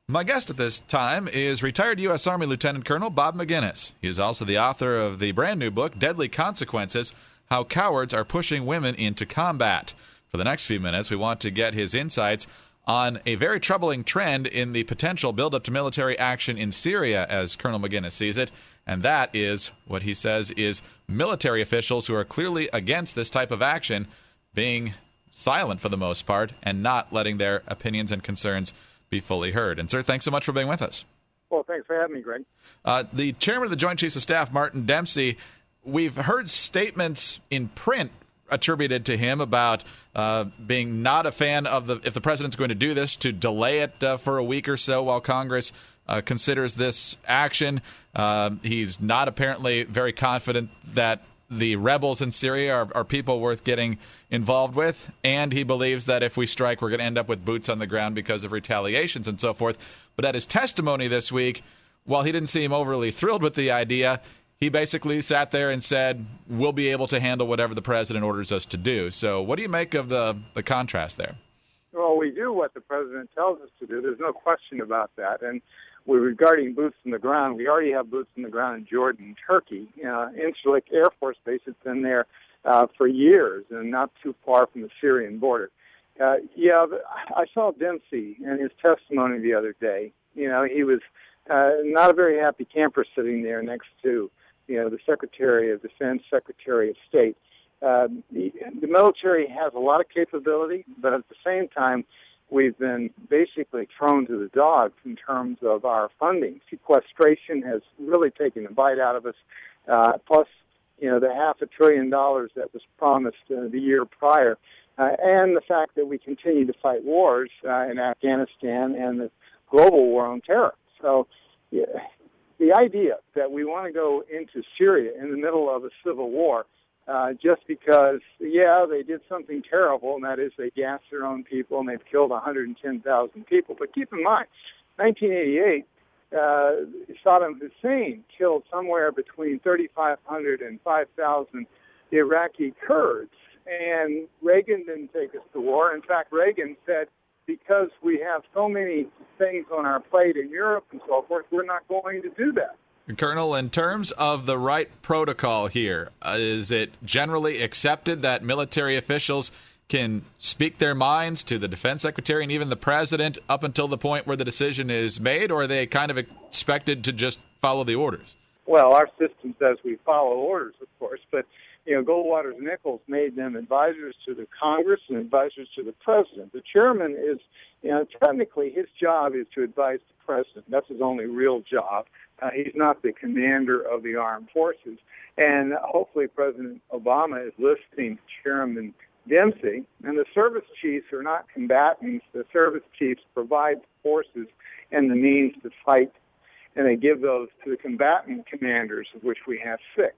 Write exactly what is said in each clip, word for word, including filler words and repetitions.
My guest at this time is retired U S. Army Lieutenant Colonel Bob Maginnis. He is also the author of the brand new book, Deadly Consequences, How Cowards Are Pushing Women into Combat. For the next few minutes, we want to get his insights on a very troubling trend in the potential buildup to military action in Syria, as Colonel Maginnis sees it, and that is what he says is military officials who are clearly against this type of action being silent for the most part and not letting their opinions and concerns be fully heard. And, sir, thanks so much for being with us. Well, thanks for having me, Greg. Uh, the chairman of the Joint Chiefs of Staff, Martin Dempsey, we've heard statements in print attributed to him about uh, being not a fan of the, if the president's going to do this, to delay it uh, for a week or so while Congress uh, considers this action. Uh, he's not apparently very confident that the rebels in Syria are, are people worth getting involved with, and he believes that if we strike, we're going to end up with boots on the ground because of retaliations and so forth. But at his testimony this week, while he didn't seem overly thrilled with the idea, he basically sat there and said, we'll be able to handle whatever the president orders us to do. So what do you make of the, the contrast there? Well, we do what the president tells us to do. There's no question about that. And we're regarding boots on the ground. We already have boots on the ground in Jordan and Turkey. Uh, Incirlik Air Force Base has been there uh, for years and not too far from the Syrian border. Uh, yeah, I saw Dempsey in his testimony the other day. You know, he was uh, not a very happy camper sitting there next to, you know, the Secretary of Defense, Secretary of State. Uh, the, the military has a lot of capability, but at the same time, we've been basically thrown to the dogs in terms of our funding. Sequestration has really taken a bite out of us, uh, plus, you know, the half a trillion dollars that was promised uh, the year prior, uh, and the fact that we continue to fight wars uh, in Afghanistan and the global war on terror. So yeah, the idea that we want to go into Syria in the middle of a civil war Uh, just because, yeah, they did something terrible, and that is they gassed their own people, and they've killed one hundred ten thousand people. But keep in mind, nineteen eighty-eight, uh, Saddam Hussein killed somewhere between thirty-five hundred and five thousand Iraqi Kurds, and Reagan didn't take us to war. In fact, Reagan said, because we have so many things on our plate in Europe and so forth, we're not going to do that. Colonel, in terms of the right protocol here, uh, is it generally accepted that military officials can speak their minds to the defense secretary and even the president up until the point where the decision is made, or are they kind of expected to just follow the orders? Well, our system says we follow orders, of course, but, you know, Goldwater Nichols made them advisors to the Congress and advisors to the president. The chairman is, you know, technically his job is to advise the president. That's his only real job. Uh, he's not the commander of the armed forces. And hopefully President Obama is listening to Chairman Dempsey. And the service chiefs are not combatants. The service chiefs provide the forces and the means to fight, and they give those to the combatant commanders, of which we have six.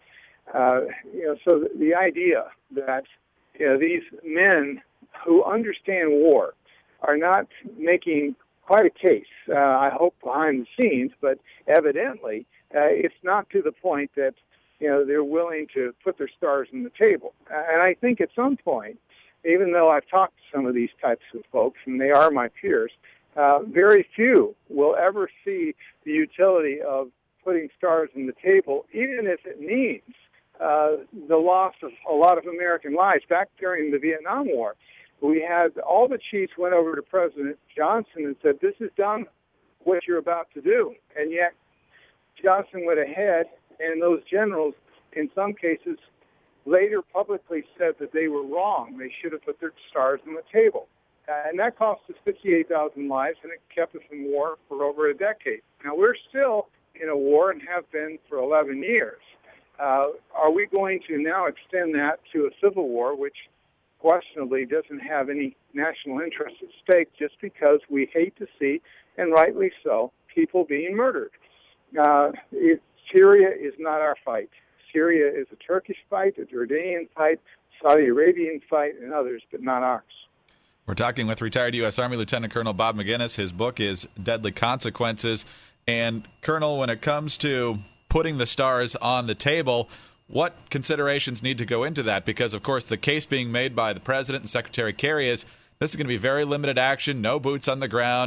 Uh, you know, so the, the idea that, you know, these men who understand war are not making quite a case, uh, I hope, behind the scenes, but evidently uh, it's not to the point that, you know, they're willing to put their stars on the table. And I think at some point, even though I've talked to some of these types of folks, and they are my peers, uh, very few will ever see the utility of putting stars on the table, even if it means uh, the loss of a lot of American lives. Back during the Vietnam War, we had all the chiefs went over to President Johnson and said, this is done what you're about to do. And yet Johnson went ahead, and those generals, in some cases, later publicly said that they were wrong. They should have put their stars on the table. Uh, and that cost us fifty-eight thousand lives, and it kept us in war for over a decade. Now, we're still in a war and have been for eleven years. Uh, are we going to now extend that to a civil war, which questionably doesn't have any national interest at stake, just because we hate to see, and rightly so, people being murdered? Uh, it, Syria is not our fight. Syria is a Turkish fight, a Jordanian fight, Saudi Arabian fight, and others, but not ours. We're talking with retired U S. Army Lieutenant Colonel Bob Maginnis. His book is Deadly Consequences. And, Colonel, when it comes to putting the stars on the table, what considerations need to go into that? Because, of course, the case being made by the President and Secretary Kerry is this is going to be very limited action, no boots on the ground.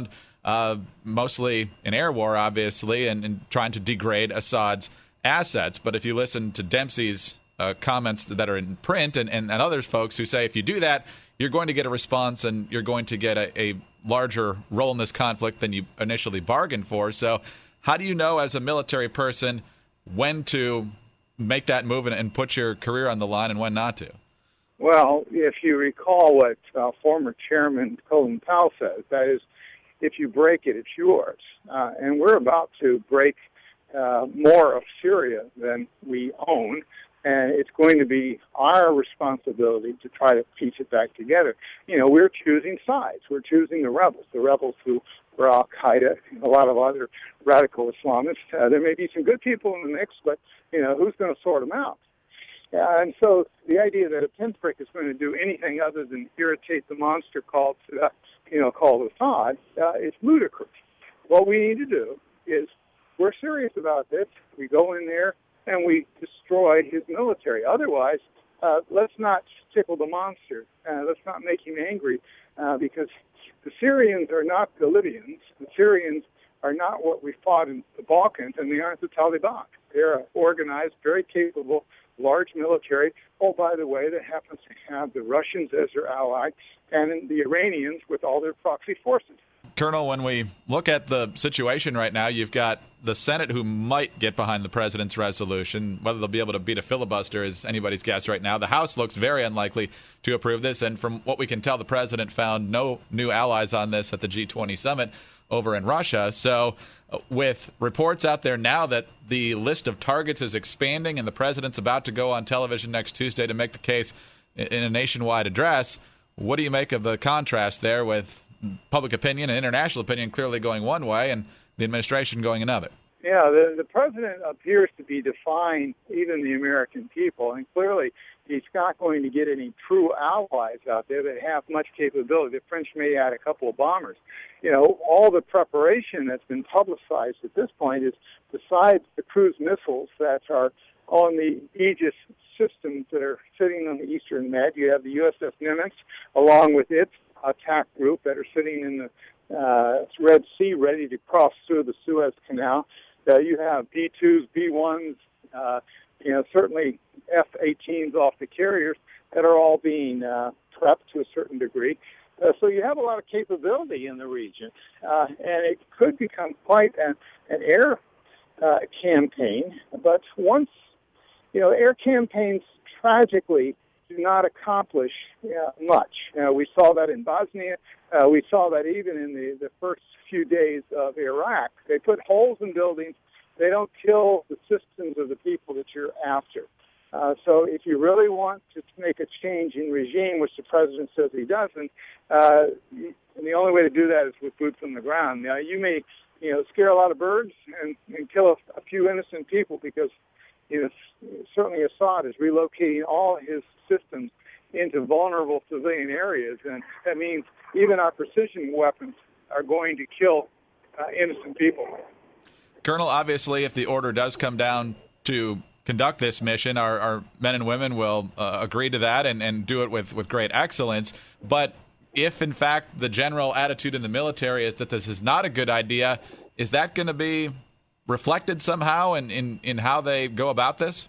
uh, mostly an air war, obviously, and, and trying to degrade Assad's assets. But if you listen to Dempsey's uh, comments that are in print and, and, and others folks who say if you do that, you're going to get a response and you're going to get a, a larger role in this conflict than you initially bargained for. So how do you know as a military person when to make that move and, and put your career on the line and when not to? Well, if you recall what uh, former Chairman Colin Powell says, that is, if you break it, it's yours. Uh, and we're about to break uh, more of Syria than we own, and it's going to be our responsibility to try to piece it back together. You know, we're choosing sides. We're choosing the rebels, the rebels who were Al-Qaeda and a lot of other radical Islamists. Uh, there may be some good people in the mix, but, you know, who's going to sort them out? Uh, and so the idea that a pinprick is going to do anything other than irritate the monster called, uh, you know, called Assad uh, is ludicrous. What we need to do is, we're serious about this. We go in there and we destroy his military. Otherwise, uh, let's not tickle the monster. Uh, let's not make him angry, uh, because the Syrians are not the Libyans. The Syrians are not what we fought in the Balkans, and they aren't the Taliban. They're an organized, very capable, large military. Oh, by the way, that happens to have the Russians as their ally and the Iranians with all their proxy forces. Colonel, when we look at the situation right now, you've got the Senate who might get behind the president's resolution. Whether they'll be able to beat a filibuster is anybody's guess right now. The House looks very unlikely to approve this, and from what we can tell, the president found no new allies on this at the G twenty summit over in Russia. So uh, with reports out there now that the list of targets is expanding and the president's about to go on television next Tuesday to make the case in, in a nationwide address, what do you make of the contrast there with public opinion and international opinion clearly going one way and the administration going another? Yeah, the, the president appears to be defying even the American people, and clearly he's not going to get any true allies out there that have much capability. The French may add a couple of bombers. You know, all the preparation that's been publicized at this point is, besides the cruise missiles that are on the Aegis systems that are sitting on the Eastern Med, you have the U S S Nimitz along with its attack group that are sitting in the uh, Red Sea ready to cross through the Suez Canal. Uh, you have B twos, B ones, uh, you know, certainly F eighteens off the carriers that are all being uh, prepped to a certain degree. Uh, so you have a lot of capability in the region, uh, and it could become quite an, an air uh, campaign. But once, you know, air campaigns tragically do not accomplish uh, much. Uh, we saw that in Bosnia. Uh, we saw that even in the, the first few days of Iraq. They put holes in buildings. They don't kill the systems of the people that you're after. Uh, so if you really want to make a change in regime, which the president says he doesn't, uh, and the only way to do that is with boots on the ground. Now, you may, you know, scare a lot of birds and, and kill a, a few innocent people because, you know, certainly Assad is relocating all his systems into vulnerable civilian areas, and that means even our precision weapons are going to kill uh, innocent people. Colonel, obviously, if the order does come down to conduct this mission, our, our men and women will uh, agree to that and, and do it with, with great excellence. But if, in fact, the general attitude in the military is that this is not a good idea, is that going to be reflected somehow in, in, in how they go about this?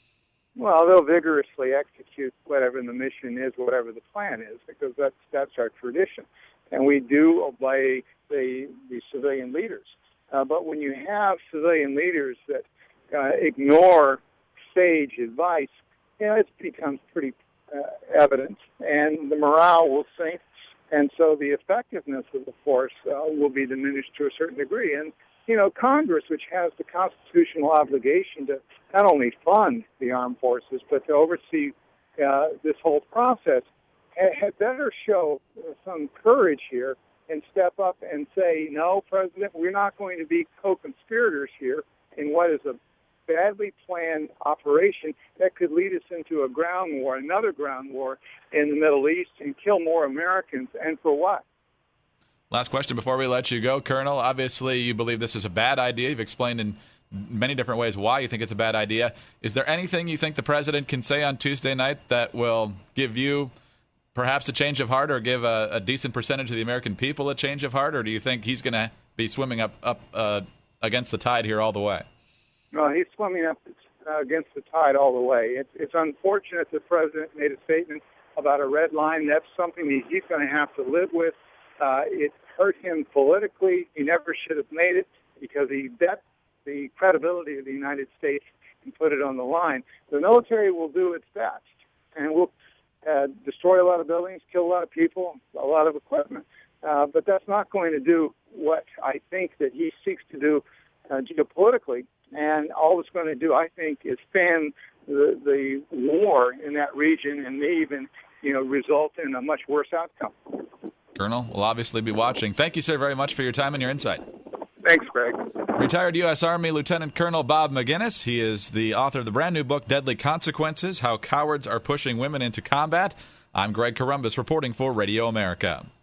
Well, they'll vigorously execute whatever the mission is, whatever the plan is, because that's that's our tradition. And we do obey the, the civilian leaders. Uh, but when you have civilian leaders that uh, ignore sage advice, you know, it becomes pretty uh, evident, and the morale will sink, and so the effectiveness of the force uh, will be diminished to a certain degree. And, you know, Congress, which has the constitutional obligation to not only fund the armed forces, but to oversee uh, this whole process, had better show some courage here and step up and say, no, President, we're not going to be co-conspirators here in what is a badly planned operation that could lead us into a ground war, another ground war in the Middle East, and kill more Americans. And for what? Last question before we let you go, Colonel. Obviously, you believe this is a bad idea. You've explained in many different ways why you think it's a bad idea. Is there anything you think the president can say on Tuesday night that will give you perhaps a change of heart, or give a, a decent percentage of the American people a change of heart, or do you think he's going to be swimming up up uh, against the tide here all the way? No, he's swimming up uh, against the tide all the way. It's, it's unfortunate the president made a statement about a red line. That's something that he's going to have to live with. Uh, it hurt him politically. He never should have made it because he bet the credibility of the United States and put it on the line. The military will do its best and will uh, destroy a lot of buildings, kill a lot of people, a lot of equipment. Uh, but that's not going to do what I think that he seeks to do uh, geopolitically. And all it's going to do, I think, is fan the, the war in that region and may even, you know, result in a much worse outcome. Colonel, we'll obviously be watching. Thank you, sir, very much for your time and your insight. Thanks, Greg. Retired U S. Army Lieutenant Colonel Bob Maginnis. He is the author of the brand new book, Deadly Consequences, How Cowards Are Pushing Women into Combat. I'm Greg Corombos reporting for Radio America.